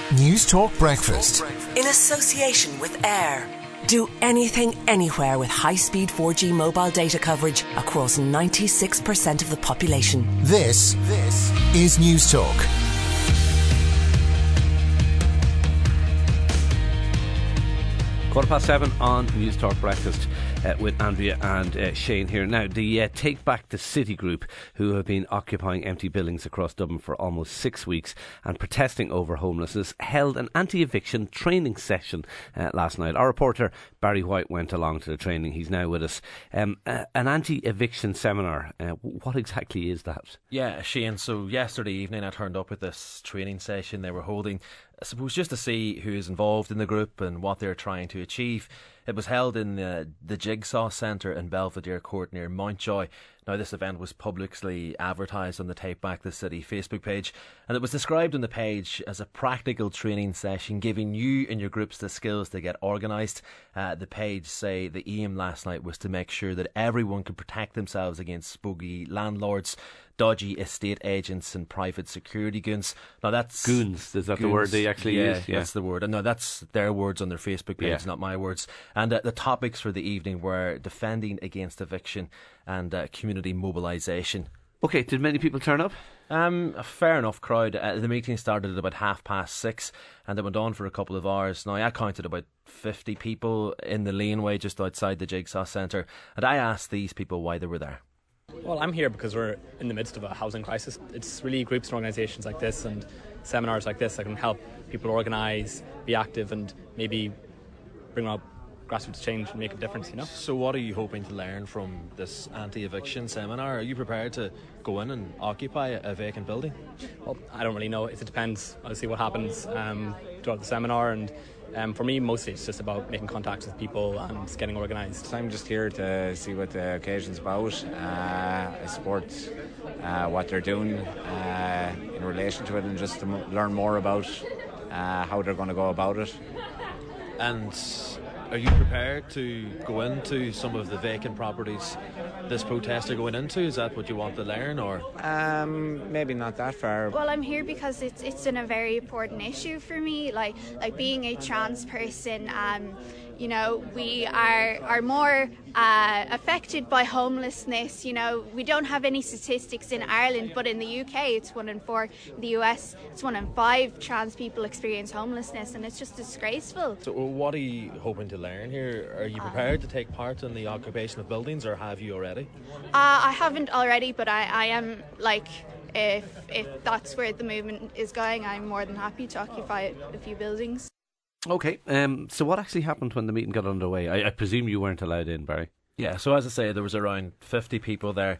News Talk Breakfast. In association with AIR. Do anything, anywhere with high-speed 4G mobile data coverage across 96% of the population. This is News Talk. Quarter past 7 on News Talk Breakfast with Andrea and Shane here. Now, the Take Back the City group, who have been occupying empty buildings across Dublin for almost 6 weeks and protesting over homelessness, held an anti-eviction training session last night. Our reporter Barry White went along to the training. He's now with us. An anti-eviction seminar. What exactly is that? Yeah, Shane, so yesterday evening I turned up at this training session they were holding, I suppose just to see who is involved in the group and what they're trying to achieve. It was held in the Jigsaw Centre in Belvedere Court near Mountjoy. Now, this event was publicly advertised on the Take Back the City Facebook page, and it was described on the page as a practical training session giving you and your groups the skills to get organised. The page say the aim last night was to make sure that everyone could protect themselves against spooky landlords, dodgy estate agents and private security goons. Now that's... Goons, is that goons, the word they actually use? Yeah, that's the word. And no, that's their words on their Facebook page, not my words. And the topics for the evening were defending against eviction and community mobilisation. OK, did many people turn up? A fair enough crowd. The meeting started at about 6:30 and it went on for a couple of hours. Now, I counted about 50 people in the laneway just outside the Jigsaw Centre, and I asked these people why they were there. Well, I'm here because we're in the midst of a housing crisis. It's really groups and organisations like this and seminars like this that can help people organise, be active and maybe bring up grassroots change and make a difference, you know. So what are you hoping to learn from this anti-eviction seminar? Are you prepared to go in and occupy a vacant building? Well, I don't really know. It depends. I'll see what happens throughout the seminar, and for me, mostly it's just about making contacts with people and getting organised. I'm just here to see what the occasion's about. I support what they're doing in relation to it, and just to learn more about how they're going to go about it. And are you prepared to go into some of the vacant properties this protest are going into? Is that what you want to learn, or? Maybe not that far. Well, I'm here because it's a very important issue for me. Like being a trans person, you know, we are more affected by homelessness. You know, we don't have any statistics in Ireland, but in the UK it's 1 in 4. In the US it's 1 in 5 trans people experience homelessness, and it's just disgraceful. So what are you hoping to learn here? Are you prepared to take part in the occupation of buildings, or have you already? I haven't already, but I am, like, if that's where the movement is going, I'm more than happy to occupy a few buildings. OK, so what actually happened when the meeting got underway? I presume you weren't allowed in, Barry. Yeah, so as I say, there was around 50 people there.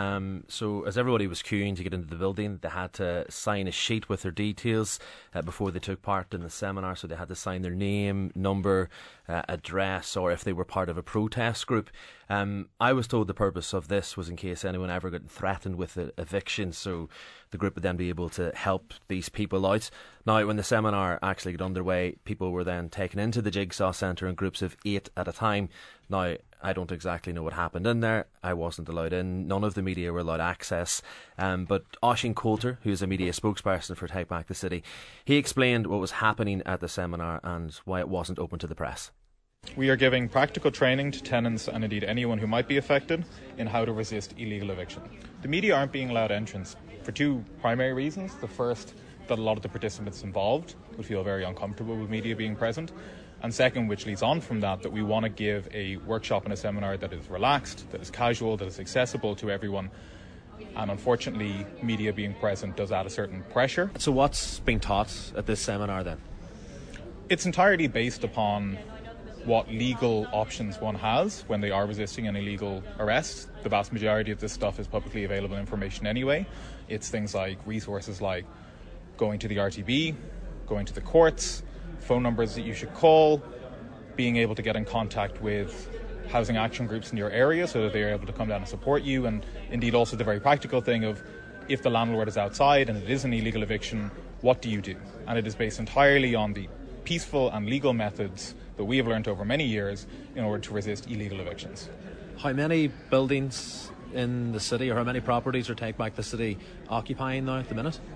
So as everybody was queuing to get into the building, they had to sign a sheet with their details before they took part in the seminar. So they had to sign their name, number, address, or if they were part of a protest group. I was told the purpose of this was in case anyone ever got threatened with eviction, so the group would then be able to help these people out. Now, when the seminar actually got underway, people were then taken into the Jigsaw Centre in groups of 8 at a time. Now, I don't exactly know what happened in there. I wasn't allowed in. None of the media were allowed access. But Oisin Coulter, who's a media spokesperson for Take Back the City, he explained what was happening at the seminar and why it wasn't open to the press. We are giving practical training to tenants and indeed anyone who might be affected in how to resist illegal eviction. The media aren't being allowed entrance for 2 primary reasons. The first, that a lot of the participants involved would feel very uncomfortable with media being present. And second, which leads on from that we want to give a workshop and a seminar that is relaxed, that is casual, that is accessible to everyone. And unfortunately, media being present does add a certain pressure. So what's being taught at this seminar then? It's entirely based upon what legal options one has when they are resisting an illegal arrest. The vast majority of this stuff is publicly available information anyway. It's things like resources like going to the RTB, going to the courts, phone numbers that you should call, being able to get in contact with housing action groups in your area so that they're able to come down and support you, and indeed also the very practical thing of if the landlord is outside and it is an illegal eviction, what do you do? And it is based entirely on the peaceful and legal methods that we have learned over many years in order to resist illegal evictions. How many buildings in the city, or how many properties are Take Back the City occupying now at the minute?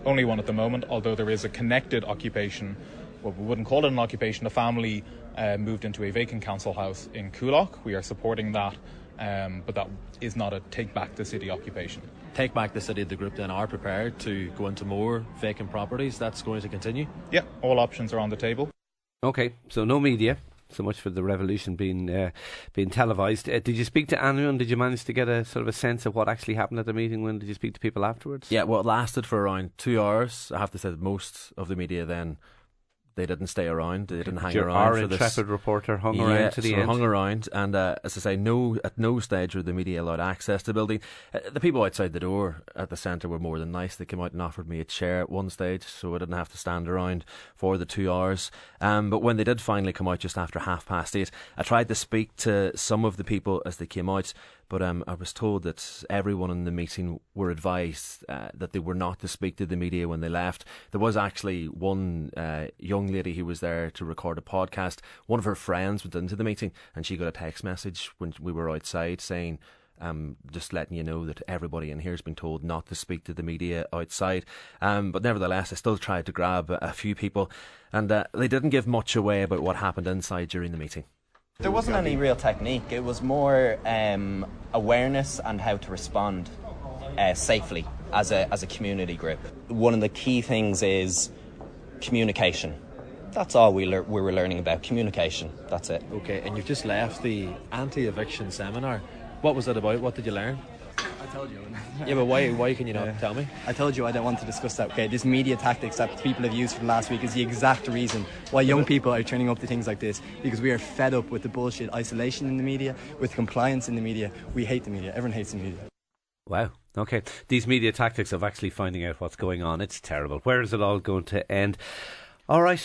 only one at the moment, although there is a connected occupation. Well, we wouldn't call it an occupation. A family moved into a vacant council house in Coolock. We are supporting that, but that is not a Take Back the City occupation. Take Back the City, the group then are prepared to go into more vacant properties. That's going to continue? Yeah, all options are on the table. Okay, so no media. So much for the revolution being televised. Did you speak to anyone? Did you manage to get a sort of a sense of what actually happened at the meeting? When did you speak to people afterwards? Yeah, well, it lasted for around 2 hours. I have to say that most of the media then, they didn't stay around. They didn't hang around. Our for this. intrepid reporter hung around to the end. Hung around, and as I say, at no stage were the media allowed access to the building. The people outside the door at the centre were more than nice. They came out and offered me a chair at one stage, so I didn't have to stand around for the 2 hours. But when they did finally come out just after 8:30, I tried to speak to some of the people as they came out. But I was told that everyone in the meeting were advised that they were not to speak to the media when they left. There was actually one young lady who was there to record a podcast. One of her friends went into the meeting and she got a text message when we were outside saying, just letting you know that everybody in here has been told not to speak to the media outside. But nevertheless, I still tried to grab a few people, and they didn't give much away about what happened inside during the meeting. There wasn't any real technique. It was more awareness and how to respond safely as a community group. One of the key things is communication. That's all we were learning about, communication. That's it. Okay, and you've just left the anti-eviction seminar. What was that about? What did you learn? I told you. Yeah, but why can you not tell me? I told you I don't want to discuss that. Okay, this media tactics that people have used for the last week is the exact reason why young people are turning up to things like this, because we are fed up with the bullshit isolation in the media, with compliance in the media. We hate the media. Everyone hates the media. Wow. Okay. These media tactics of actually finding out what's going on, it's terrible. Where is it all going to end? All right.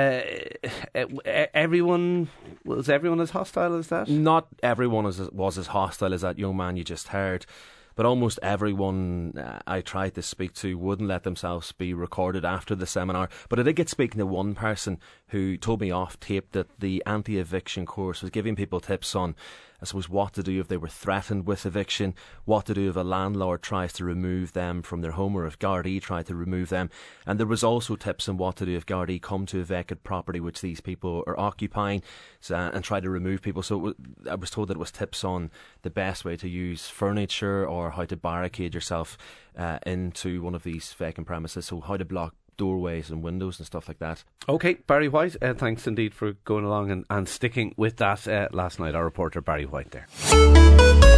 Everyone as hostile as that? Not everyone was as hostile as that young man you just heard. But almost everyone I tried to speak to wouldn't let themselves be recorded after the seminar. But I did get speaking to one person who told me off tape that the anti-eviction course was giving people tips on, I suppose, what to do if they were threatened with eviction, what to do if a landlord tries to remove them from their home, or if Gardaí try to remove them. And there was also tips on what to do if Gardaí come to a vacant property which these people are occupying and try to remove people. So I was told that it was tips on the best way to use furniture or how to barricade yourself into one of these vacant premises, so how to block doorways and windows and stuff like that. Okay, Barry White, thanks indeed for going along and sticking with that last night. Our reporter Barry White there.